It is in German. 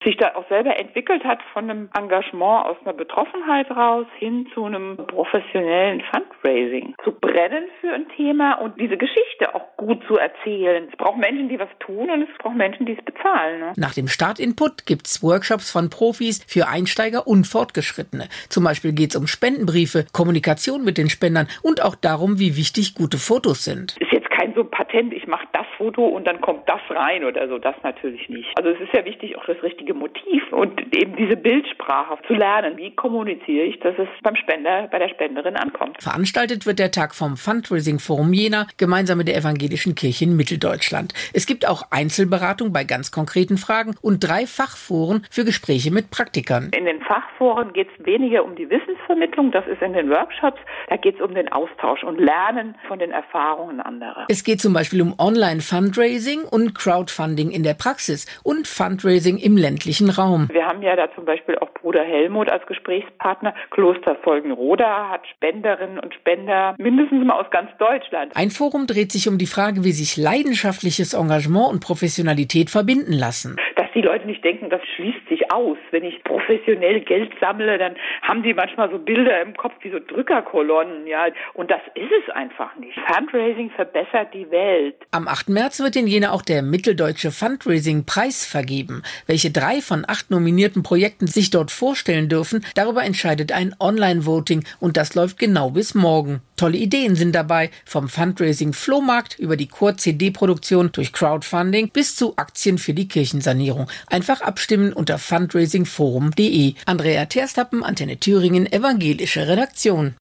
sich da auch selber entwickelt hat von einem Engagement aus einer Betroffenheit raus hin zu einem professionellen Fundraising. Zu brennen für ein Thema und diese Geschichte auch gut zu erzählen. Es braucht Menschen, die was tun und es braucht Menschen, die es bezahlen. Ne? Nach dem Startinput gibt's Workshops von Profis für Einsteiger und Fortgeschrittene. Zum Beispiel geht's um Spendenbriefe, Kommunikation mit den Spendern und auch darum, wie wichtig gute Fotos sind. Ist jetzt kein so Patent, ich mache das Foto und dann kommt das rein oder so, das natürlich nicht. Also es ist ja wichtig, auch das richtige Motiv und eben diese Bildsprache zu lernen. Wie kommuniziere ich, dass es beim Spender, bei der Spenderin ankommt? Veranstaltet wird der Tag vom Fundraising Forum Jena gemeinsam mit der Evangelischen Kirche in Mitteldeutschland. Es gibt auch Einzelberatung bei ganz konkreten Fragen und 3 Fachforen für Gespräche mit Praktikern. In den Fachforen geht es weniger um die Wissensvermittlung, das ist in den Workshops, da geht es um den Austausch und Lernen von den Erfahrungen anderer. Es geht zum Beispiel um Online-Fundraising und Crowdfunding in der Praxis und Fundraising im ländlichen Raum. Wir haben ja da zum Beispiel auch Bruder Helmut als Gesprächspartner. Kloster Folgenroda hat Spenderinnen und Spender mindestens mal aus ganz Deutschland. Ein Forum dreht sich um die Frage, wie sich leidenschaftliches Engagement und Professionalität verbinden lassen. Dass die Leute nicht denken, das schließt sich aus. Wenn ich professionell Geld sammle, dann haben die manchmal so Bilder im Kopf wie so Drückerkolonnen, ja. Und das ist es einfach nicht. Fundraising verbessert die Welt. Am 8. März wird in Jena auch der Mitteldeutsche Fundraising-Preis vergeben. Welche 3 von 8 nominierten Projekten sich dort vorstellen dürfen, darüber entscheidet ein Online-Voting und das läuft genau bis morgen. Tolle Ideen sind dabei, vom Fundraising-Flohmarkt über die Core-CD-Produktion durch Crowdfunding bis zu Aktien für die Kirchensanierung. Einfach abstimmen unter fundraisingforum.de. Andrea Terstappen, Antenne Thüringen, evangelische Redaktion.